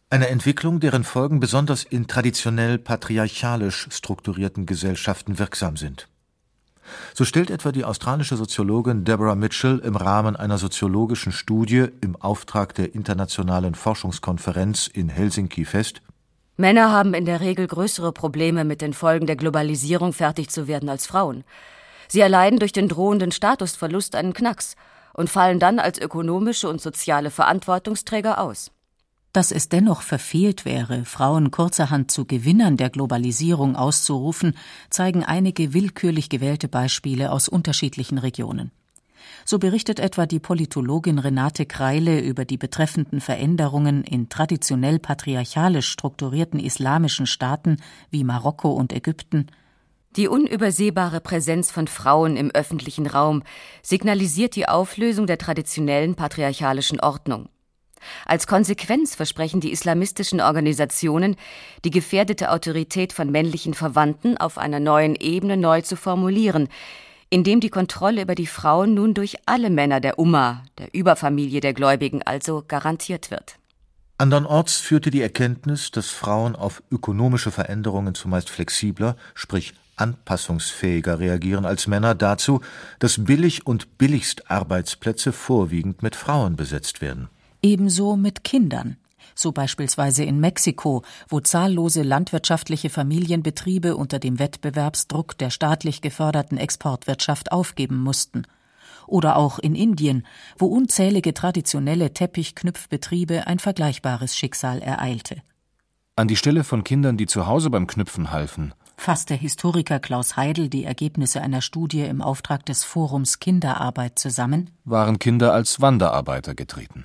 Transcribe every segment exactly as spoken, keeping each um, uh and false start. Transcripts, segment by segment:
Eine Entwicklung, deren Folgen besonders in traditionell patriarchalisch strukturierten Gesellschaften wirksam sind. So stellt etwa die australische Soziologin Deborah Mitchell im Rahmen einer soziologischen Studie im Auftrag der Internationalen Forschungskonferenz in Helsinki fest: Männer haben in der Regel größere Probleme mit den Folgen der Globalisierung fertig zu werden als Frauen. Sie erleiden durch den drohenden Statusverlust einen Knacks und fallen dann als ökonomische und soziale Verantwortungsträger aus. Dass es dennoch verfehlt wäre, Frauen kurzerhand zu Gewinnern der Globalisierung auszurufen, zeigen einige willkürlich gewählte Beispiele aus unterschiedlichen Regionen. So berichtet etwa die Politologin Renate Kreile über die betreffenden Veränderungen in traditionell patriarchalisch strukturierten islamischen Staaten wie Marokko und Ägypten: Die unübersehbare Präsenz von Frauen im öffentlichen Raum signalisiert die Auflösung der traditionellen patriarchalischen Ordnung. Als Konsequenz versprechen die islamistischen Organisationen, die gefährdete Autorität von männlichen Verwandten auf einer neuen Ebene neu zu formulieren, indem die Kontrolle über die Frauen nun durch alle Männer der Umma, der Überfamilie der Gläubigen, also garantiert wird. Andernorts führte die Erkenntnis, dass Frauen auf ökonomische Veränderungen zumeist flexibler, sprich anpassungsfähiger reagieren als Männer, dazu, dass Billig- und Billigstarbeitsplätze vorwiegend mit Frauen besetzt werden. Ebenso mit Kindern, so beispielsweise in Mexiko, wo zahllose landwirtschaftliche Familienbetriebe unter dem Wettbewerbsdruck der staatlich geförderten Exportwirtschaft aufgeben mussten. Oder auch in Indien, wo unzählige traditionelle Teppichknüpfbetriebe ein vergleichbares Schicksal ereilte. An die Stelle von Kindern, die zu Hause beim Knüpfen halfen, fasst der Historiker Klaus Heidel die Ergebnisse einer Studie im Auftrag des Forums Kinderarbeit zusammen, waren Kinder als Wanderarbeiter getreten.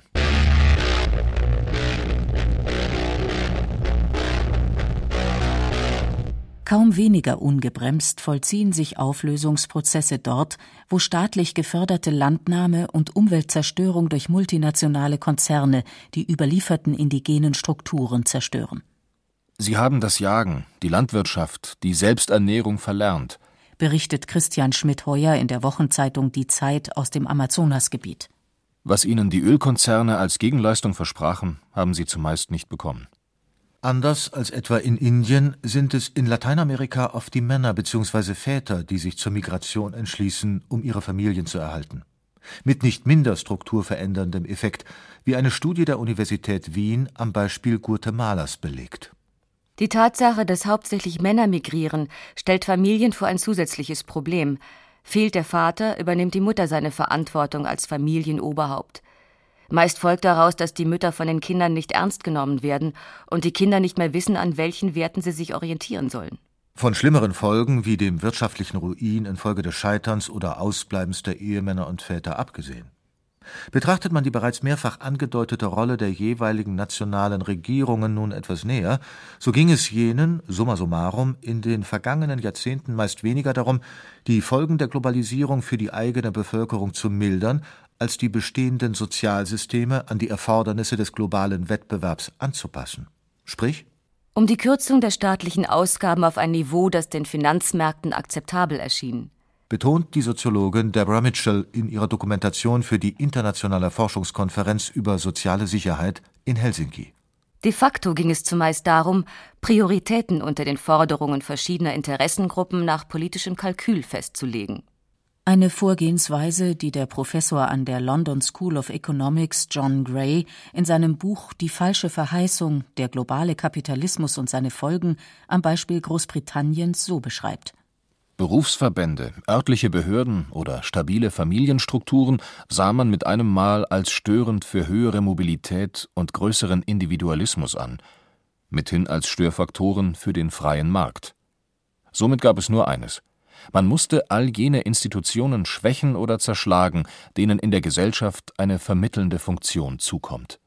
Kaum weniger ungebremst vollziehen sich Auflösungsprozesse dort, wo staatlich geförderte Landnahme und Umweltzerstörung durch multinationale Konzerne die überlieferten indigenen Strukturen zerstören. Sie haben das Jagen, die Landwirtschaft, die Selbsternährung verlernt, berichtet Christian Schmidt-Heuer in der Wochenzeitung Die Zeit aus dem Amazonasgebiet. Was ihnen die Ölkonzerne als Gegenleistung versprachen, haben sie zumeist nicht bekommen. Anders als etwa in Indien sind es in Lateinamerika oft die Männer bzw. Väter, die sich zur Migration entschließen, um ihre Familien zu erhalten. Mit nicht minder strukturveränderndem Effekt, wie eine Studie der Universität Wien am Beispiel Guatemalas belegt. Die Tatsache, dass hauptsächlich Männer migrieren, stellt Familien vor ein zusätzliches Problem. Fehlt der Vater, übernimmt die Mutter seine Verantwortung als Familienoberhaupt. Meist folgt daraus, dass die Mütter von den Kindern nicht ernst genommen werden und die Kinder nicht mehr wissen, an welchen Werten sie sich orientieren sollen. Von schlimmeren Folgen wie dem wirtschaftlichen Ruin infolge des Scheiterns oder Ausbleibens der Ehemänner und Väter abgesehen. Betrachtet man die bereits mehrfach angedeutete Rolle der jeweiligen nationalen Regierungen nun etwas näher, so ging es jenen, summa summarum, in den vergangenen Jahrzehnten meist weniger darum, die Folgen der Globalisierung für die eigene Bevölkerung zu mildern, als die bestehenden Sozialsysteme an die Erfordernisse des globalen Wettbewerbs anzupassen. Sprich, um die Kürzung der staatlichen Ausgaben auf ein Niveau, das den Finanzmärkten akzeptabel erschien. Betont die Soziologin Deborah Mitchell in ihrer Dokumentation für die Internationale Forschungskonferenz über soziale Sicherheit in Helsinki. De facto ging es zumeist darum, Prioritäten unter den Forderungen verschiedener Interessengruppen nach politischem Kalkül festzulegen. Eine Vorgehensweise, die der Professor an der London School of Economics John Gray in seinem Buch Die falsche Verheißung, der globale Kapitalismus und seine Folgen am Beispiel Großbritanniens so beschreibt. Berufsverbände, örtliche Behörden oder stabile Familienstrukturen sah man mit einem Mal als störend für höhere Mobilität und größeren Individualismus an, mithin als Störfaktoren für den freien Markt. Somit gab es nur eines: Man musste all jene Institutionen schwächen oder zerschlagen, denen in der Gesellschaft eine vermittelnde Funktion zukommt.